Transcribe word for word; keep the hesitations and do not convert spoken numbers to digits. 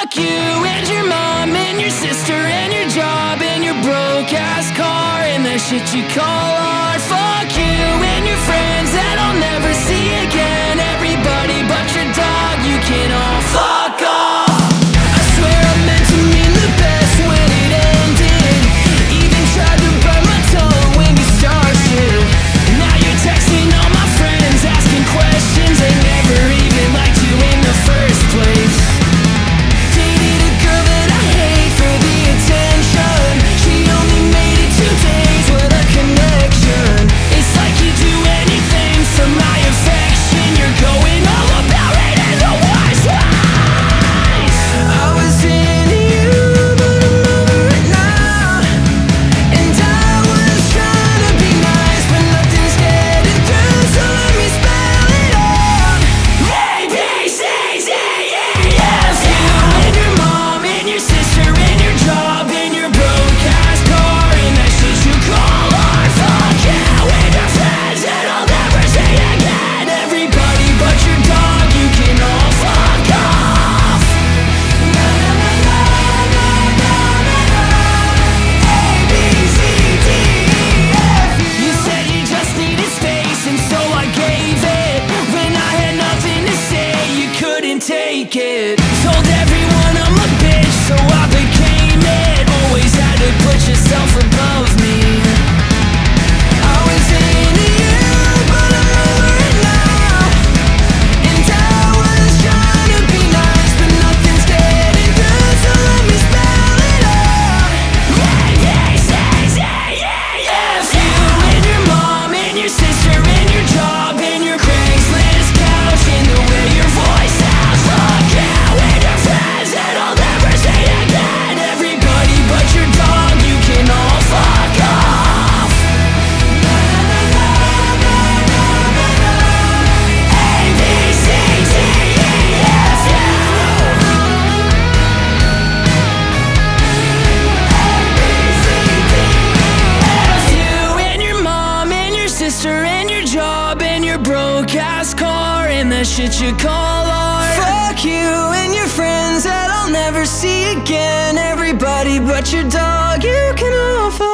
Fuck you and your mom and your sister and your job and your broke ass car and the shit you call art. Fuck you and your friends that I'll never see again. Everybody but your dog, you can all fuck off. I swear I meant to mean the best when it ended. Even tried to bite my tongue when you started. Now you're texting all my friends, asking questions. They never even liked you in the first place. Dated a girl that I hate for the attention. She only made it two days with a connection. It's like you do anything for my affection. You're going all about it in the worst ways. I was into you, but I'm over it now. And I was trying to be nice, but nothing's getting through, so let me spell it out. A, B, C, D, E, F. You and your mom and your sister and your job and your broke ass car and that shit you call art. Fuck you and your friends that I'll never see again. Everybody but your dog, you can all fuck off. Na na na na na na na na. A, B, C, D, E, F. You said you just needed space and so I gave it. When I had nothing to say, you couldn't take it. Told everyone I'm a bitch, so I became it. Always had to put yourself above me. I was into you, but I'm over it now. And I was trying to be nice, but nothing's getting through, so let me spell it out. A, B, C, D, E, F. You and your mom and your sister and your job and your Craigslist couch and the way your voice sounds. Fuck you and your friends that I'll never see again. Everybody but your dog, you can all fuck off. Na na na na na na na. A, B, C, D, E, F. A, B, C, D, E, F. You and your mom and your sister and your job and your broke ass car and the shit you call art. Fuck you and your friends that I'll never see again. Everybody but your dog, you can all fuck